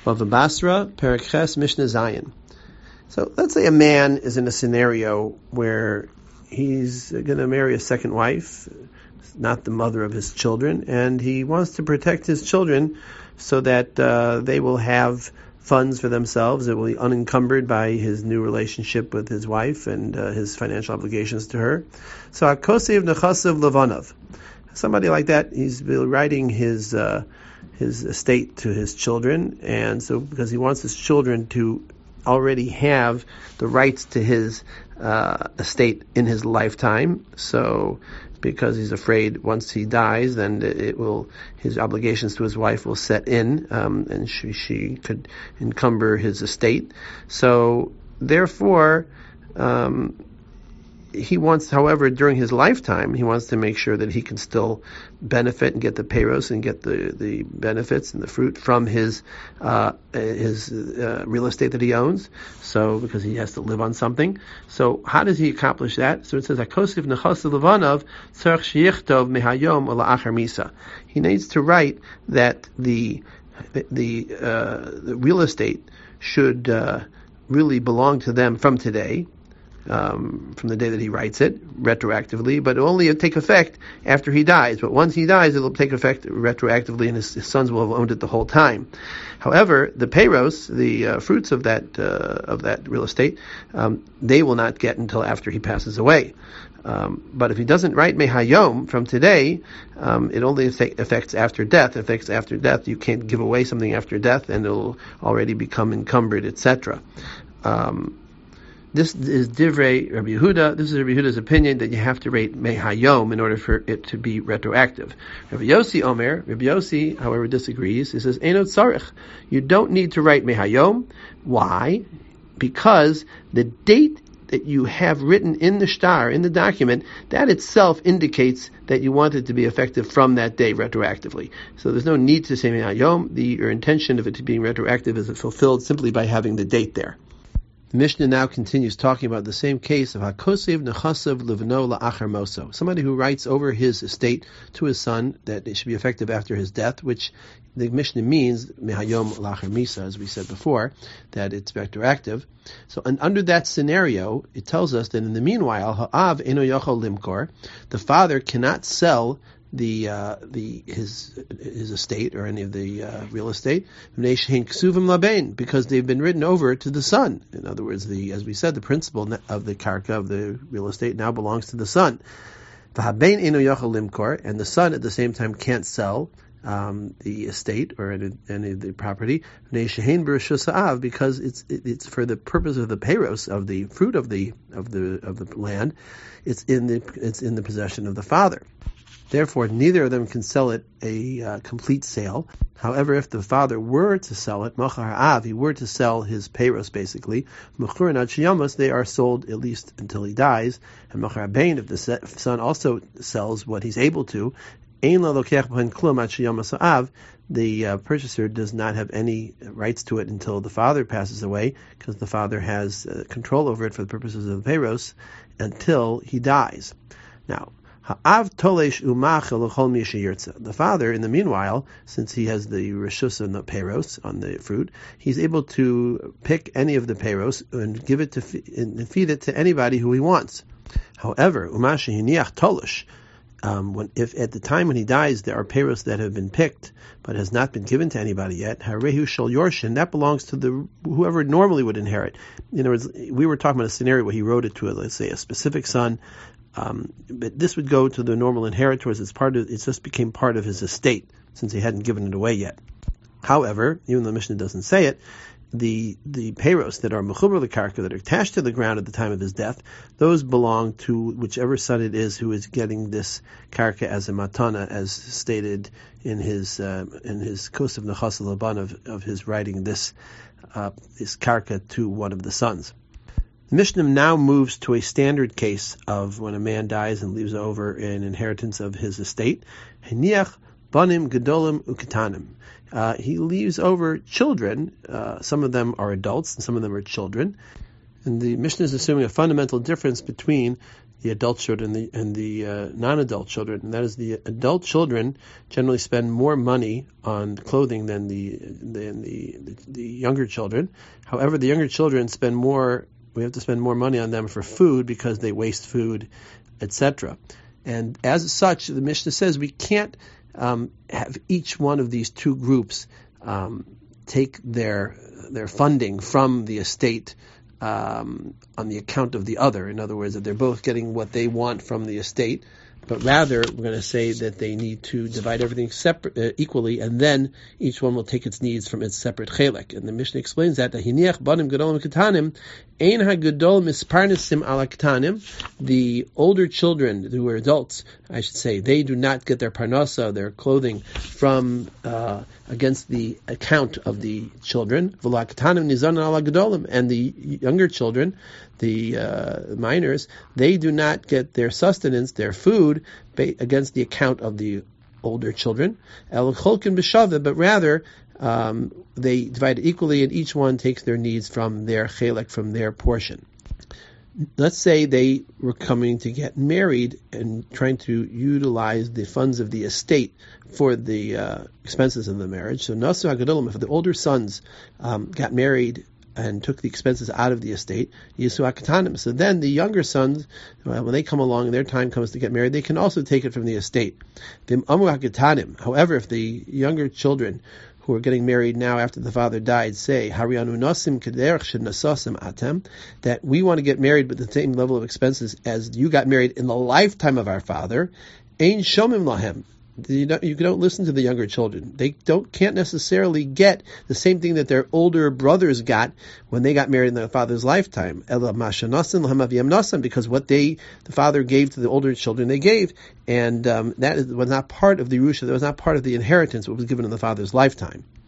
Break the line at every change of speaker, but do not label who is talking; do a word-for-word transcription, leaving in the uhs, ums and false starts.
Bava Basra, Perek Ches, Mishnah Zayin. So let's say a man is in a scenario where he's going to marry a second wife, not the mother of his children, and he wants to protect his children so that uh, they will have funds for themselves. It will be unencumbered by his new relationship with his wife and uh, his financial obligations to her. So Hakosev Nechasav Levanov. Somebody like that, he's writing his uh, his estate to his children, and so because he wants his children to already have the rights to his uh, estate in his lifetime. So because he's afraid once he dies, then it will his obligations to his wife will set in, um, and she, she could encumber his estate. So therefore, um, he wants, however, during his lifetime, he wants to make sure that he can still benefit and get the payros and get the, the benefits and the fruit from his uh, his uh, real estate that he owns. So, because he has to live on something. So, how does he accomplish that? So it says, "Hakosiv nechasav levanov tzarich sheyichtov mehayom la'achar misa." He needs to write that the the uh, the real estate should uh, really belong to them from today. Um, from the day that he writes it, retroactively, but it'll only take effect after he dies. But once he dies, it'll take effect retroactively, and his, his sons will have owned it the whole time. However, the payros, the uh, fruits of that uh, of that real estate, um, they will not get until after he passes away. Um, but if he doesn't write mehayom from today, um, it only affects after death. It affects after death. You can't give away something after death, and it'll already become encumbered, et cetera. Um, This is Divrei Rabbi Yehuda. This is Rabbi Yehuda's opinion that you have to rate mehayom in order for it to be retroactive. Rabbi Yossi Omer, Rabbi Yossi, however, disagrees. He says, Einot tzarich. You don't need to write mehayom. Why? Because the date that you have written in the shtar, in the document, that itself indicates that you want it to be effective from that day retroactively. So there's no need to say mehayom. The your intention of it to being retroactive is fulfilled simply by having the date there. The Mishnah now continues talking about the same case of Hakosev Nechasav Livno La'achar Moso. Somebody who writes over his estate to his son that it should be effective after his death, which the Mishnah means Mehayom La'achar Misa, as we said before, that it's retroactive. So, and under that scenario, it tells us that in the meanwhile, Ha'av Eno Yochol Limkor, the father cannot sell the uh, the his his estate or any of the uh, real estate because they've been written over to the son. In other words, the as we said, the principal of the karka of the real estate now belongs to the son. And the son at the same time can't sell um, the estate or any, any of the property because it's it's for the purpose of the payros, of the fruit of the of the of the land. It's in the it's in the possession of the father. Therefore, neither of them can sell it a uh, complete sale. However, if the father were to sell it, machar av, he were to sell his payros basically, mechur and achiyamos, they are sold at least until he dies. And machar abein, if the son also sells what he's able to, ein lo lokech b'hen klum achiyamos av, the uh, purchaser does not have any rights to it until the father passes away, because the father has uh, control over it for the purposes of the payros until he dies. Now, the father, in the meanwhile, since he has the reshus and the payros on the fruit, he's able to pick any of the payros and give it to and feed it to anybody who he wants. However, um, when if at the time when he dies there are payros that have been picked but has not been given to anybody yet, harehu shel yorshin, that belongs to the whoever normally would inherit. In other words, we were talking about a scenario where he wrote it to, a, let's say, a specific son. Um, but this would go to the normal inheritors. It's part of. It just became part of his estate since he hadn't given it away yet. However, even though the Mishnah doesn't say it, the the payros that are mechuber l'karka, that are attached to the ground at the time of his death, those belong to whichever son it is who is getting this karka as a matana, as stated in his uh, in his Kosev Nechasav Laban of of his writing this uh, this karka to one of the sons. The Mishnah now moves to a standard case of when a man dies and leaves over an inheritance of his estate. Heniach banim gedolim uketanim. Uh, he leaves over children. Uh, some of them are adults and some of them are children. And the Mishnah is assuming a fundamental difference between the adult children and the, and the uh, non-adult children, and that is the adult children generally spend more money on clothing than the than the, the, the younger children. However, the younger children spend more. We have to spend more money on them for food because they waste food, et cetera. And as such, the Mishnah says we can't um, have each one of these two groups um, take their their funding from the estate um, on the account of the other. In other words, that they're both getting what they want from the estate, but rather we're going to say that they need to divide everything separate, uh, equally, and then each one will take its needs from its separate chelek. And the Mishnah explains that Hiniach banim gedolim ketanim ein hagedol misparnesim ala ketanim. The older children who are adults, I should say, they do not get their parnasa, their clothing, from uh, against the account of the children. V'la ketanim nizan ala gedolim, and the younger children, the uh, minors, they do not get their sustenance, their food, ba- against the account of the older children. El cholkin b'shaveh, but rather um, they divide it equally, and each one takes their needs from their chelek, from their portion. Let's say they were coming to get married and trying to utilize the funds of the estate for the uh, expenses of the marriage. So nasu hagadolim, if the older sons um, got married and took the expenses out of the estate, Yisu HaKatanim. So then the younger sons, when they come along and their time comes to get married, they can also take it from the estate. However, if the younger children who are getting married now after the father died say, Harianu Nasim Kederch Nasasim Atem, that we want to get married with the same level of expenses as you got married in the lifetime of our father, Ein Shomim Lahem. You don't, you don't listen to the younger children. They don't can't necessarily get the same thing that their older brothers got when they got married in their father's lifetime. Because what they the father gave to the older children, they gave, and um, that was not part of the Yerusha. That was not part of the inheritance. What was given in the father's lifetime.